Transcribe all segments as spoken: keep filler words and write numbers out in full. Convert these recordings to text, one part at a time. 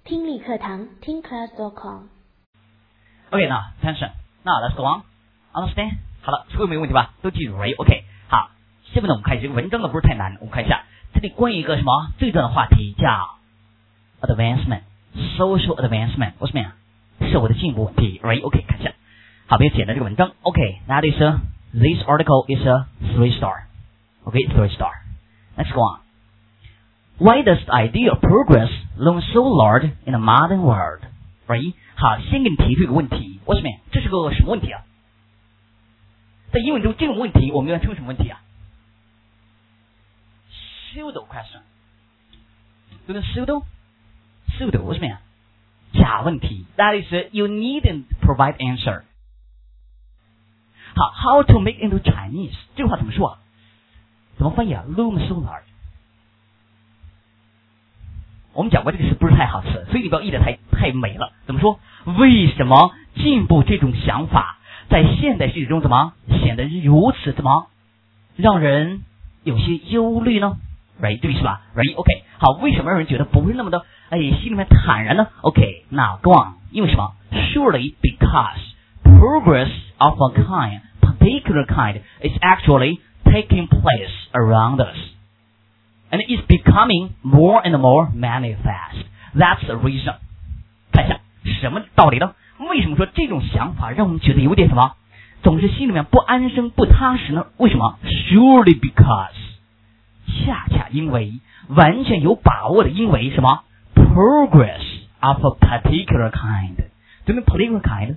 听力课堂听 class dot com。 OK， 那 attention， 那 let's go on， understand。 好了，所有没有问题吧？都记住 right？ OK， 好，下面呢我们看这个文章呢不是太难，我们看一下这里关于一个什么最重要的话题叫 advancement，social advancement， 我什么呀？社会的进步问题 ，right？OK， 看一下，好，比较简单这个文章 ，OK，that is a this article is a three star，OK，three star。Let's go on. Why does the idea of progress loom so large in the modern world? Right? 好，先给你提出一个问题，为什么呀？这是个什么问题啊？在英文中，这种问题我们要称什么问题啊 ？Pseudo question， 对不对 ？Pseudo pseudo 为什么呀？假问题。That is, you needn't provide answer. 好 ，How to make into Chinese？ 这句话怎么说啊？怎么翻译啊 ？Loom so large。我们讲过这个词不是太好词，所以你不要译得太太美了。怎么说？为什么进步这种想法在现代世界中怎么显得如此怎么让人有些忧虑呢 ？Right， 对是吧 ？Right， OK， 好，为什么让人觉得不是那么的哎心里面坦然呢 ？OK， 那 go on， 因为什么 ？Surely because progress of a kind, particular kind, is actually taking place around us.And it's becoming more and more manifest. That's the reason. 看一下什么道理呢？为什么说这种想法让我们觉得有点什么，总是心里面不安生、不踏实呢？为什么 ？Surely because， 恰恰因为，完全有把握的，因为什么 ？Progress of a particular kind， 对不对 ？Particular kind。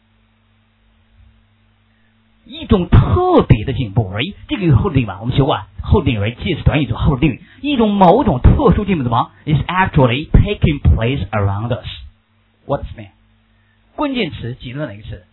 一种特别的进步，哎，这个有后定语吧？我们学过啊，后定语为介词短语组后定语。一种某种特殊进步怎么 is actually taking place around us。What's mean？ 关键词记住哪个词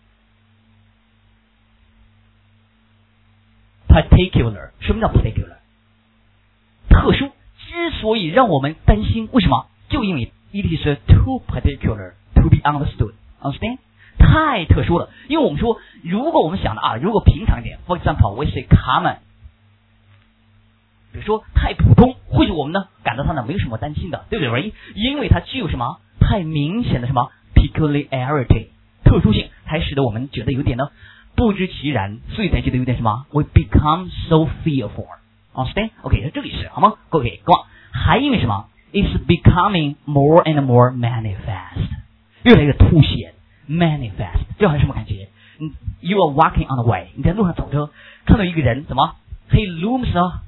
？particular。什么叫 particular？ 特殊。之所以让我们担心，为什么？就因为 it is too particular to be understood。Understand？太特殊了，因为我们说，如果我们想的啊，如果平常一点 ，for example， we say common， 比如说太普通，或许我们呢感到它呢没有什么担心的，对不对？因为它具有什么太明显的什么 peculiarity 特殊性，才使得我们觉得有点呢不知其然，所以才觉得有点什么 we become so fearful。Understand？ OK， 这里是好吗 ？OK， go on， 还因为什么 ？It's becoming more and more manifest， 越来越凸显。Manifest， 这还是什么感觉？嗯 ，You are walking on the way， 你在路上走着，看到一个人，怎么 ？He looms a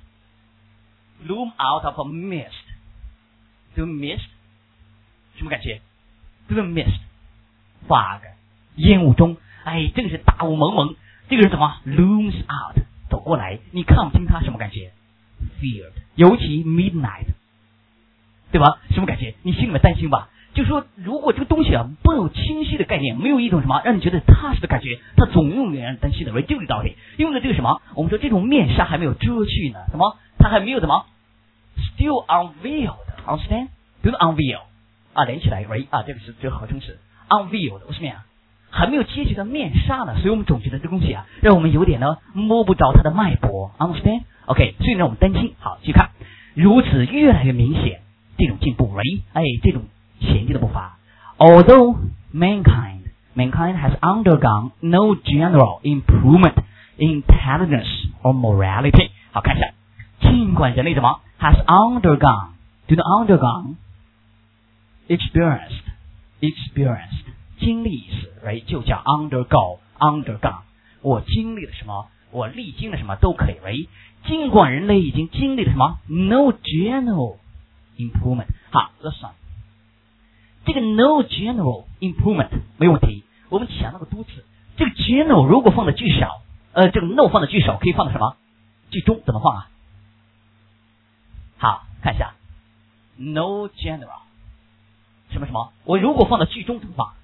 loom out of a mist， 这个 mist 什么感觉？这个 mist fog 烟雾中，哎，正是大雾蒙蒙。这个人怎么 looms out 走过来？你看不清他什么感觉 ？Feared， 尤其 midnight， 对吧？什么感觉？你心里面担心吧？就说如果这个东西啊不有清晰的概念，没有一种什么让你觉得踏实的感觉，它总永远让人担心的，为这个道理。因为这个什么，我们说这种面纱还没有遮去呢，什么？它还没有什么 still unveiled，understand？ 就是 unveil 啊，连起来 right 啊，这个是这个合成词 unveiled， 为什么呀？还没有揭去的面纱呢，所以我们总觉得这东西啊，让我们有点呢摸不着它的脉搏 ，understand？ OK， 所以让我们担心。好，去看，如此越来越明显这种进步 right？ 哎，这种。前进的步伐 ，Although mankind mankind has undergone no general improvement in intelligence or morality， 好看一下，尽管人类什么 has undergone， do the undergone experienced experienced 经历一次 ，right 就叫 undergo undergone， 我经历了什么，我历经了什么都可以 ，right 尽管人类已经经历了什么 no general improvement， 好 ，listen。这个 no general improvement 没有问题，我们强调过多次。这个 general 如果放在句首，呃，这个 no 放在句首，可以放在什么句中？怎么放啊？好，看一下 no general 什么什么？我如果放在句中怎么放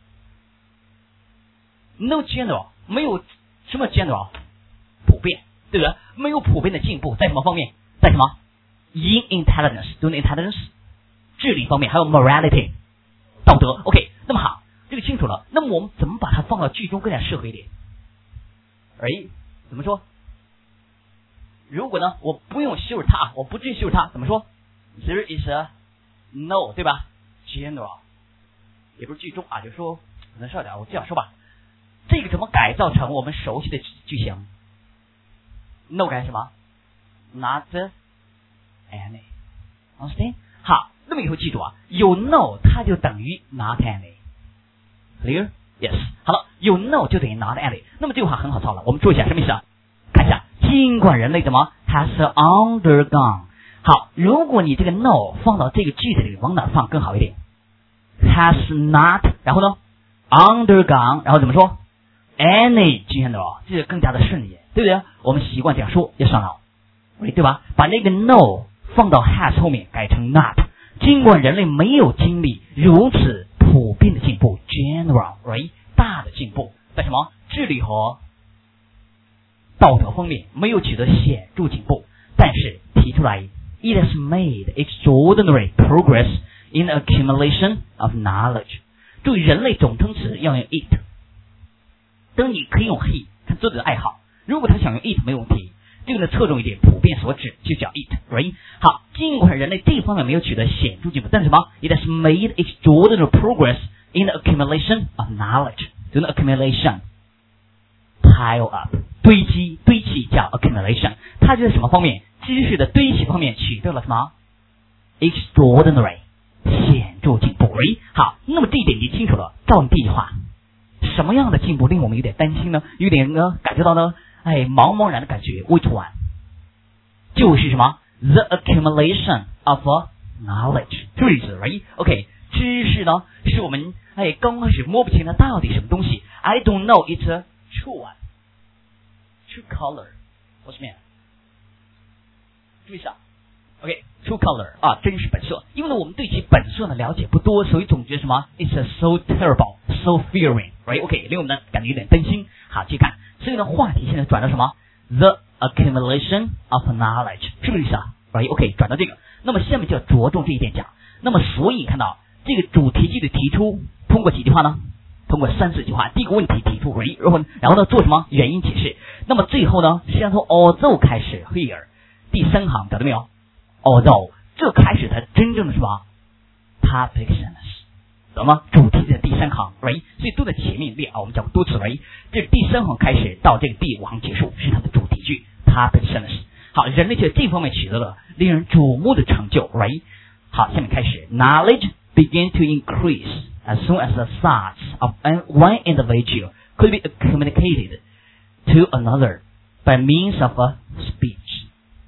？no general 没有什么 general 普遍，对不对？没有普遍的进步，在什么方面？在什么 in intelligence， 对 intelligence 智力方面，还有 morality。道德 ，OK， 那么好，这个清楚了。那么我们怎么把它放到句中更加适合一点？哎，怎么说？如果呢，我不用修饰它，我不去修饰它，怎么说 ？There is a no， 对吧 general， 也不是句中啊，就是说能少点，我这样说吧，这个怎么改造成我们熟悉的句型 ？No 改什么 ？Not any。understand？ 好，那么以后记住啊，有 no 它就等于 not any。Clear？ Yes。好了，有 no 就等于 not any。那么这句话很好抄了，我们注意一下什么意思啊？看一下，尽管人类怎么 has undergone。好，如果你这个 no 放到这个句子里，往哪放更好一点 ？has not， 然后呢 undergone， 然后怎么说 ？any general， 这个更加的顺利，对不对？我们习惯这样说，要上脑，对吧？把那个 no 放到 has 后面，改成 not。尽管人类没有经历如此普遍的进步 ，general，right， 大的进步，在什么智力和道德方面没有取得显著进步，但是提出来 ，it has made extraordinary progress in accumulation of knowledge。注意，人类总称词要用 it， 当你可以用 he， 看作者的爱好。如果他想用 it 没有问题，这个呢侧重一点，普遍所指就叫 it，right？ 好，尽管人类这方面没有取得显著进步，但是什么 ？It has made extraordinary progress in the accumulation of knowledge。这个 accumulation pile up 堆积堆砌叫 accumulation， 它就在什么方面？知识的堆砌方面取得了什么 extraordinary 显著进步。right？ 好，那么这一点你清楚了。照你第一句话，什么样的进步令我们有点担心呢？有点呢感觉到呢？哎，茫茫然的感觉 ，which one？ 就是什么 ？The accumulation of knowledge， 是不是意思 ？Right？OK， 知识呢，是我们哎刚开始摸不清它到底什么东西。I don't know it's a true one，true color， 我什么呀？注意一下 ，OK，true color 啊，真实本色。因为呢，我们对其本色呢了解不多，所以总觉得什么 ？It's a so terrible，so fearing，right？OK， 令我们呢感觉有点担心。好，继续看。所以呢，话题现在转到什么 ？The accumulation of knowledge， 是不是意思啊 ？Right？ OK， 转到这个。那么下面就要着重这一点讲。那么所以看到这个主题句的提出，通过几句话呢？通过三四句话。第一个问题提出 ，right？ 然后然后呢做什么原因解释？那么最后呢，实际上从 although 开始 ，here 第三行找到没有 ？although 这开始它真正的什么 ？topic sentence。懂吗？主题的第三行 ，right？ 所以都在前面列啊，我们讲过多次 ，right？ 这第三行开始到这个第五行结束是它的主题句 ，topic sentence。好，人类在这方面取得了令人瞩目的成就 ，right？ 好，下面开始 ，knowledge began to increase as soon as the thoughts of one individual could be communicated to another by means of a speech.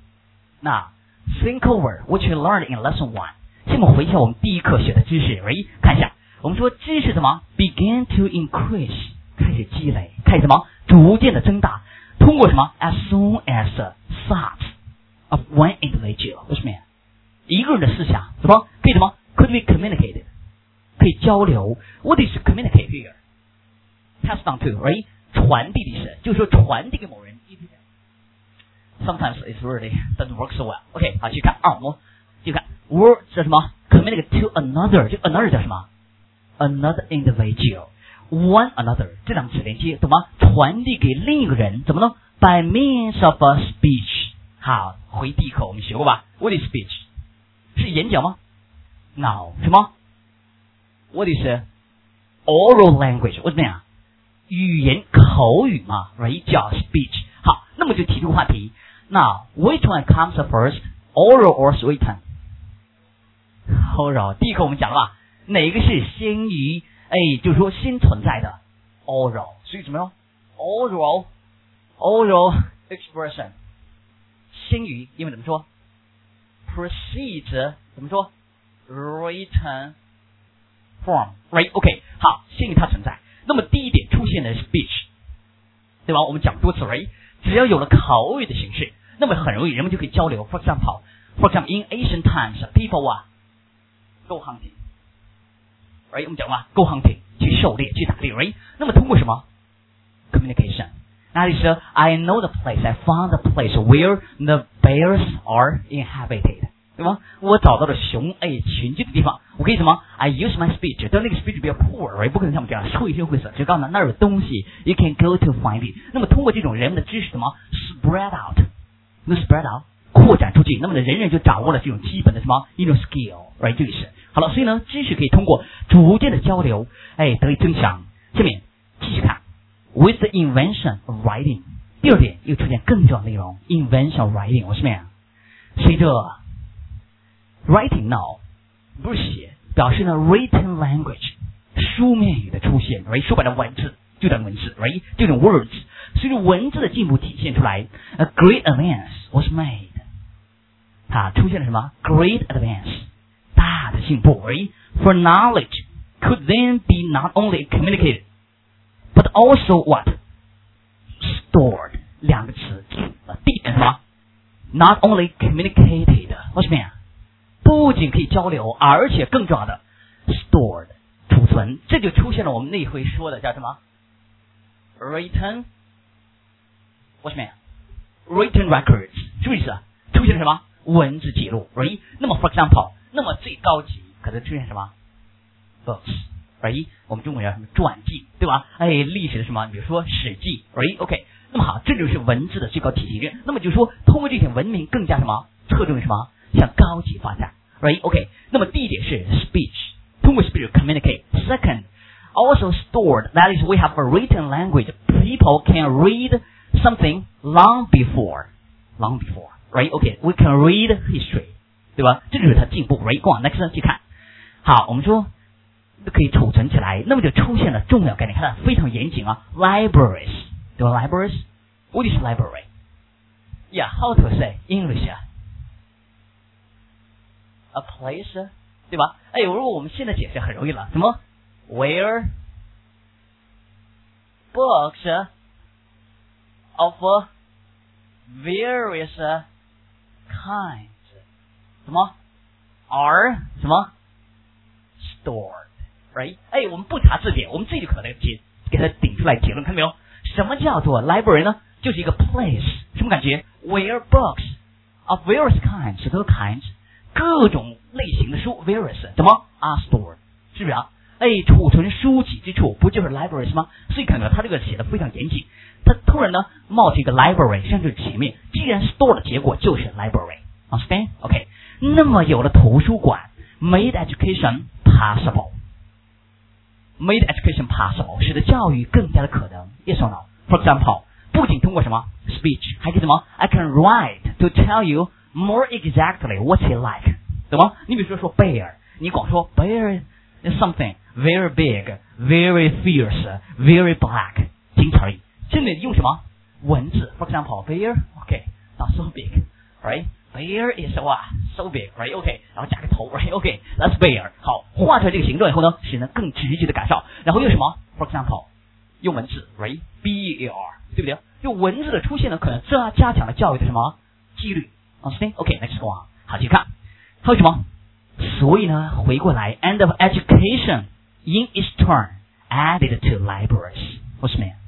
Now, think over what you learned in lesson one. 下面回一下我们第一课学的知识 ，right？ 看一下。我们说知识什么 ？begin to increase， 开始积累，开始什么？逐渐的增大。通过什么 ？as soon as the thoughts of one individual， 为什么呀？一个人的思想什么可以什么 ？could be communicated， 可以交流。What is communicate here？ pass down to，right？ 传递的意思，就是说传递给某人。Sometimes it's really doesn't work so well. OK， 好，去看二模，去看 word 叫什么 ？communicate to another， 就 another 叫什么？ Another individual, one another 这两个词连接，懂吗？传递给另一个人，怎么呢 ？By means of a speech。好，回第一课我们学过吧 ？What is speech？ 是演讲吗 ？No， 什么 ？What is oral language？ 为什么呀？语言口语嘛 ，right？ 叫 speech。好，那么就提出话题。Now, which one comes first, oral or written？ oral， 第一课我们讲了吧？哪个是先于哎，就是说先存在的 oral， 所以怎么样 oral oral expression 先于，因为怎么说 precedes 怎么说 written form right OK 好，先于它存在。那么第一点出现的 speech， 对吧？我们讲多次 right， 只要有了口语的形式，那么很容易人们就可以交流。For example, for example, in ancient times, people 啊 go hunting。Right， 我们讲嘛 ，go hunting 去狩猎去打猎 ，right？ 那么通过什么 communication？ 那就是说 I know the place, I found the place where the bears are inhabited， 对吗？我找到了熊哎群居的地方，我可以什么 ？I use my speech， 但那个 speech 比较 poor，right？ 不可能像我们这样绘声绘色，就告诉他那儿有东西 ，you can go to find it。那么通过这种人们的知识，什么 spread out， 那 spread out 扩展出去，那么呢，人人就掌握了这种基本的什么一种 skill，right？ 这个是好了，所以呢，知识可以通过逐渐的交流，哎，得以增强。下面继续看 ，with the invention of writing， 第二点又出现更重要的内容 ，invention of writing， 我是什么呀？随着 writing now 不是写，表示呢 written language 书面语的出现 ，right？ 书本的文字就叫文字 ，right？ 这种 words， 随着文字的进步体现出来 ，a great advance was made。它出现了什么 ？Great advance， 大的进步 ，right？ For knowledge could then be not only communicated, but also what? Stored 两个词，第一点什么 ？Not only communicated， 我什么呀？不仅可以交流，而且更重要的 stored 储存，这就出现了我们那回说的叫什么 ？Written， 我什么呀 ？Written records 是不是意思？出现了什么？文字记录 ，right？ 那么 for example， 那么最高级可能出现什么 ？books，right？ 我们中国叫什么传记，对吧？哎，历史的什么？比如说《史记》 ，right？OK， 那么好，这就是文字的最高体系。那么就是说，通过这些文明更加什么？侧重于什么？向高级发展 ，right？OK， 那么第一点是 speech， 通过 speech communicate。Second, also stored. That is, we have a written language. People can read something long before, long before.Right, OK, we can read history， 对吧？这就是它进步。Right, go on, next 去看。好，我们说可以储存起来，那么就出现了重要概念，看它非常严谨啊。Libraries， 对吧 ？Libraries, what is library? Yeah, how to say English? A place， 对吧？哎，如果我们现在解释很容易了，什么 ？Where books of various kinds 什么 are 什么 stored right？ 哎，我们不查字典，我们自己就可能解给它顶出来结论，看到没有？什么叫做 library 呢？就是一个 place， 什么感觉 ？Where books of various kinds， 什么 kinds？ 各种类型的书 various 怎么 are stored？ 是不是啊？哎，储存书籍之处不就是 libraries 吗？所以看到他这个写的非常严谨。他突然呢冒出一个 library， 像这前面，既然 store 的结果就是 library，understand？ OK， 那么有了图书馆 ，made education possible，made education possible， 使得教育更加的可能。Yes or no？For example， 不仅通过什么 speech， 还可以什么 ？I can write to tell you more exactly what he like， 懂吗？你比如说说 bear， 你光说 bear is something very big, very fierce, very black， 仅此而已。这里用什么文字 ？For example, bear, OK, not so big, right? Bear is what? So big, right? OK， 然后加个头 ，right? OK, that's bear。好，画出来这个形状以后呢，使人更直接的感受。然后用什么 ？For example， 用文字 ，right? B E R， 对不对？用文字的出现呢，可能加加强了教育的什么几率 ？Understand? OK, next one。好，继续看，还有什么？所以呢，回过来 ，end of education in its turn added to libraries， 或什么呀？